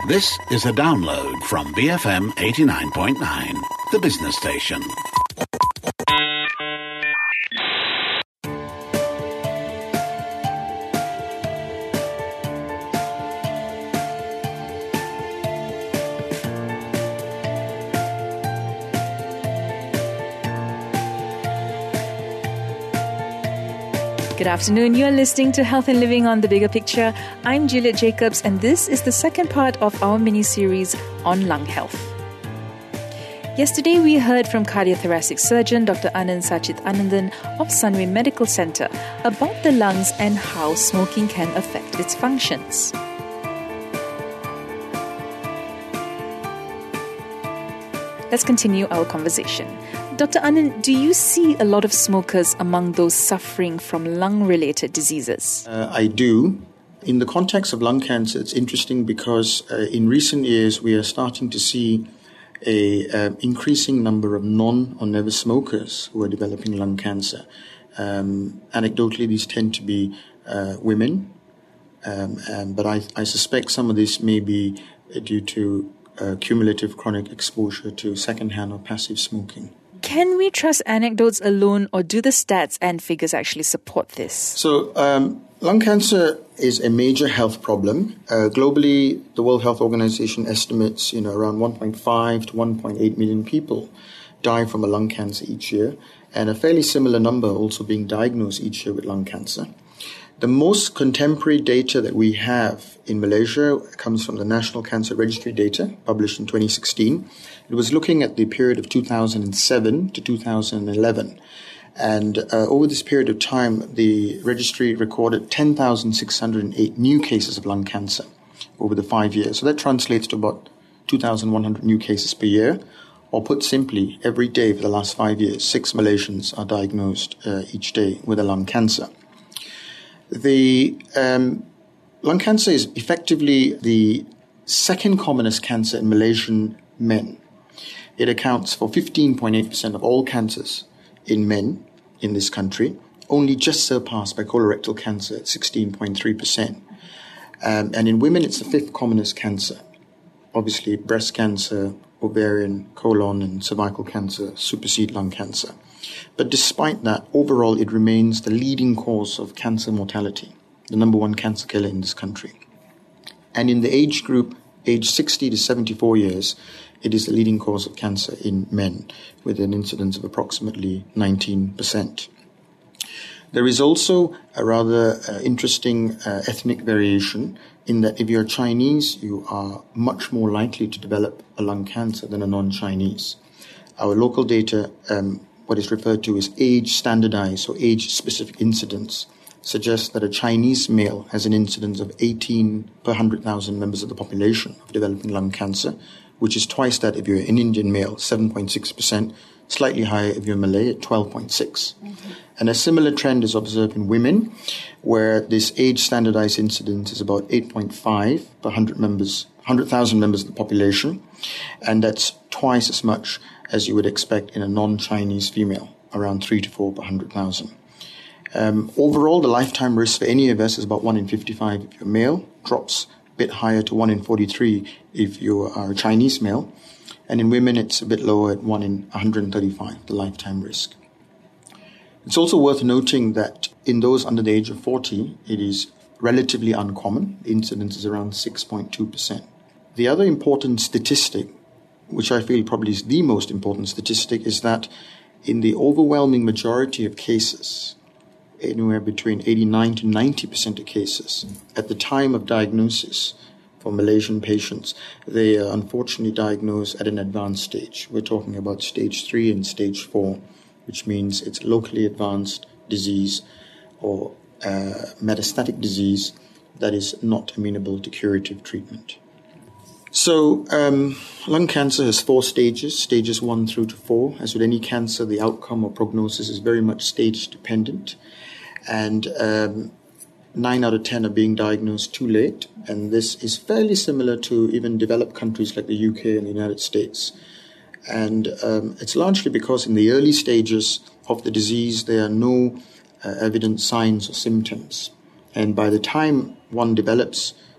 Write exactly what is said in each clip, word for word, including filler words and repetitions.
This is a download from B F M eighty-nine point nine, the business station. Good afternoon. You're listening to Health and Living on The Bigger Picture. I'm Juliet Jacobs, and this is the second part of our mini-series on lung health. Yesterday, we heard from cardiothoracic surgeon Doctor Anand Sachit Anandan of Sunway Medical Centre about the lungs and how smoking can affect its functions. Let's continue our conversation. Doctor Anand, do you see a lot of smokers among those suffering from lung-related diseases? Uh, I do. In the context of lung cancer, it's interesting because uh, in recent years we are starting to see a uh, increasing number of non or never smokers who are developing lung cancer. Um, anecdotally, these tend to be uh, women, um, um, but I, I suspect some of this may be due to uh, cumulative chronic exposure to secondhand or passive smoking. Can we trust anecdotes alone, or do the stats and figures actually support this? So, um, lung cancer is a major health problem. Uh, globally, the World Health Organization estimates, you know, around one point five to one point eight million people die from a lung cancer each year, and a fairly similar number also being diagnosed each year with lung cancer. The most contemporary data that we have in Malaysia comes from the National Cancer Registry data, published in twenty sixteen. It was looking at the period of two thousand seven to two thousand eleven. And uh, over this period of time, the registry recorded ten thousand six hundred eight new cases of lung cancer over the five years. So that translates to about two thousand one hundred new cases per year. Or put simply, every day for the last five years, six Malaysians are diagnosed uh, each day with a lung cancer. The um, lung cancer is effectively the second commonest cancer in Malaysian men. It accounts for fifteen point eight percent of all cancers in men in this country, only just surpassed by colorectal cancer at sixteen point three percent. Um, and in women, it's the fifth commonest cancer. Obviously, breast cancer, ovarian, colon, and cervical cancer supersede lung cancer. But despite that, overall, it remains the leading cause of cancer mortality, the number one cancer killer in this country. And in the age group, age sixty to seventy-four years, it is the leading cause of cancer in men, with an incidence of approximately nineteen percent. There is also a rather uh, interesting uh, ethnic variation in that if you're Chinese, you are much more likely to develop a lung cancer than a non-Chinese. Our local data, um, what is referred to as age-standardized or age-specific incidence, suggests that a Chinese male has an incidence of eighteen per one hundred thousand members of the population of developing lung cancer, which is twice that if you're an Indian male, seven point six percent, slightly higher if you're Malay at twelve point six. Mm-hmm. And a similar trend is observed in women, where this age-standardized incidence is about eight point five per one hundred members, one hundred thousand members of the population, and that's twice as much as you would expect in a non-Chinese female, around three to four per one hundred thousand. Um, overall, the lifetime risk for any of us is about one in fifty-five if you're male, drops a bit higher to one in forty-three if you are a Chinese male, and in women it's a bit lower at one in one hundred thirty-five, the lifetime risk. It's also worth noting that in those under the age of forty, it is relatively uncommon. The incidence is around six point two percent. The other important statistic, which I feel probably is the most important statistic, is that in the overwhelming majority of cases, anywhere between eighty-nine to ninety percent of cases, at the time of diagnosis for Malaysian patients, they are unfortunately diagnosed at an advanced stage. We're talking about stage three and stage four, which means it's locally advanced disease or uh, metastatic disease that is not amenable to curative treatment. So um, lung cancer has four stages, stages one through to four. As with any cancer, the outcome or prognosis is very much stage dependent. And um, nine out of ten are being diagnosed too late. And this is fairly similar to even developed countries like the U K and the United States. And um, it's largely because in the early stages of the disease, there are no uh, evident signs or symptoms. And by the time one develops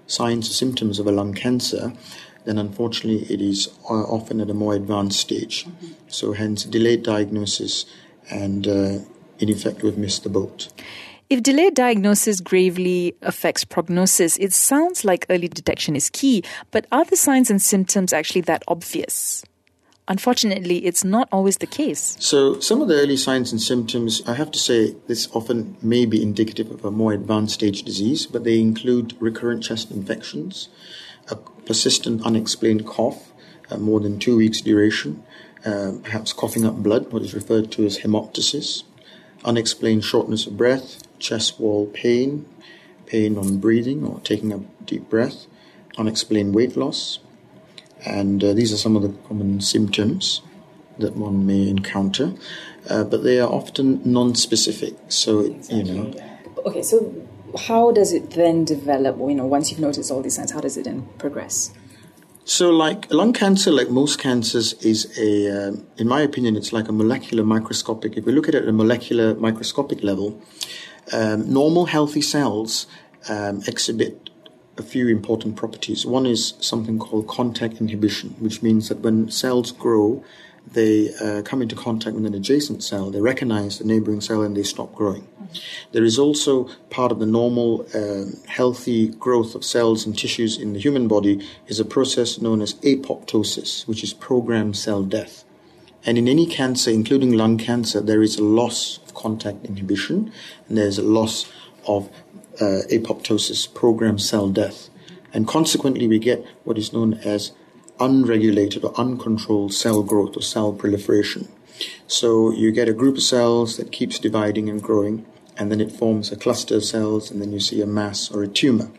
signs or symptoms of a lung cancer, then unfortunately it is uh, often at a more advanced stage. Mm-hmm. So hence delayed diagnosis and uh, in effect we've missed the boat. If delayed diagnosis gravely affects prognosis, it sounds like early detection is key, but are the signs and symptoms actually that obvious? Unfortunately, it's not always the case. So some of the early signs and symptoms, I have to say, this often may be indicative of a more advanced stage disease, but they include recurrent chest infections, a persistent unexplained cough, uh, more than two weeks duration, uh, perhaps coughing up blood, what is referred to as hemoptysis, unexplained shortness of breath, chest wall pain, pain on breathing or taking a deep breath, unexplained weight loss. And uh, these are some of the common symptoms that one may encounter, uh, but they are often non-specific. So, exactly. you know. Okay, so how does it then develop? You know, once you've noticed all these signs, how does it then progress? So, like lung cancer, like most cancers, is a, uh, in my opinion, it's like a molecular microscopic. If we look at it at a molecular microscopic level, um, normal healthy cells um, exhibit a few important properties. One is something called contact inhibition, which means that when cells grow, they uh, come into contact with an adjacent cell, they recognize the neighboring cell and they stop growing. Mm-hmm. There is also part of the normal um, healthy growth of cells and tissues in the human body is a process known as apoptosis, which is programmed cell death. And in any cancer, including lung cancer, there is a loss of contact inhibition and there's a loss of Uh, apoptosis, programmed cell death. And consequently, we get what is known as unregulated or uncontrolled cell growth or cell proliferation. So you get a group of cells that keeps dividing and growing, and then it forms a cluster of cells, and then you see a mass or a tumor.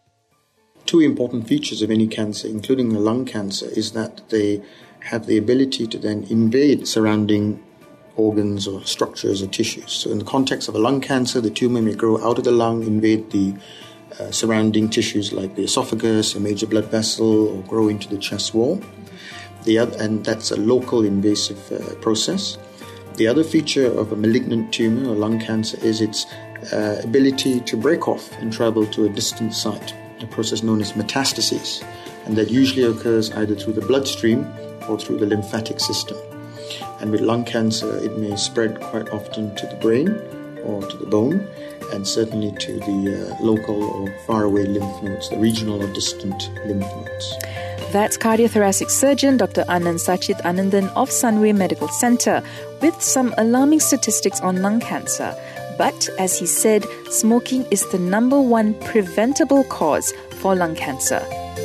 Two important features of any cancer, including the lung cancer, is that they have the ability to then invade surrounding organs or structures or tissues. So in the context of a lung cancer, the tumor may grow out of the lung, invade the uh, surrounding tissues like the esophagus, a major blood vessel, or grow into the chest wall. The other, and that's a local invasive uh, process. The other feature of a malignant tumor or lung cancer is its uh, ability to break off and travel to a distant site, a process known as metastasis, and that usually occurs either through the bloodstream or through the lymphatic system. And with lung cancer, it may spread quite often to the brain or to the bone, and certainly to the uh, local or faraway lymph nodes, the regional or distant lymph nodes. That's cardiothoracic surgeon Doctor Anand Sachit Anandan of Sunway Medical Centre with some alarming statistics on lung cancer. But as he said, smoking is the number one preventable cause for lung cancer.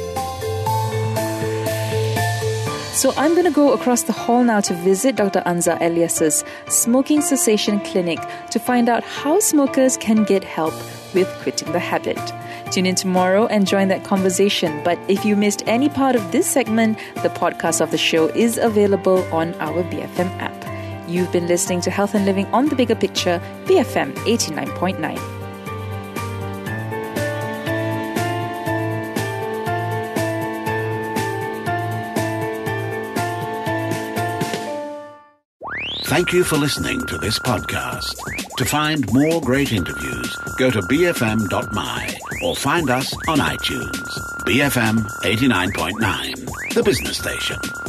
So I'm going to go across the hall now to visit Doctor Anza Elias's Smoking Cessation Clinic to find out how smokers can get help with quitting the habit. Tune in tomorrow and join that conversation. But if you missed any part of this segment, the podcast of the show is available on our B F M app. You've been listening to Health and Living on the Bigger Picture, B F M eighty-nine point nine. Thank you for listening to this podcast. To find more great interviews, go to b f m dot m y or find us on iTunes. B F M eighty-nine point nine, the business station.